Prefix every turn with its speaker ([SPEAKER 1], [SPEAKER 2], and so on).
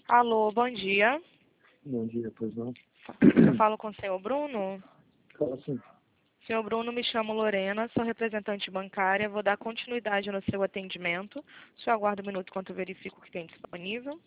[SPEAKER 1] Alô, bom dia.
[SPEAKER 2] Bom dia, pois não?
[SPEAKER 1] Eu falo com o senhor Bruno.
[SPEAKER 2] Fala assim.
[SPEAKER 1] Senhor Bruno, me chamo Lorena, sou representante bancária, vou dar continuidade no seu atendimento. Só aguardo um minuto enquanto eu verifico o que tem disponível.